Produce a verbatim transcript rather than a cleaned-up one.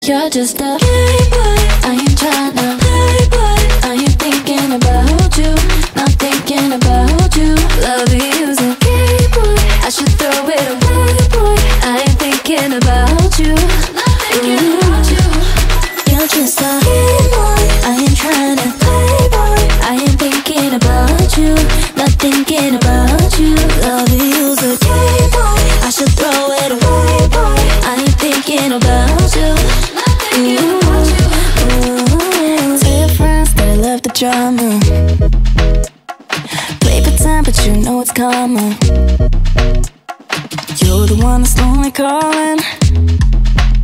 You're just a playboy. I ain't tryna playboy. I ain't thinking about you, not thinking about you. Love you's a playboy. I should throw it away, boy. I ain't thinking about you, not thinking about you. You're just a playboy. I ain't tryna playboy. I ain't thinking about you, not thinking about you. Love you's a playboy. I should throw it away, boy. I ain't thinking about you. Love the drama. Play pretend, but you know it's coming. You're the one that's lonely calling.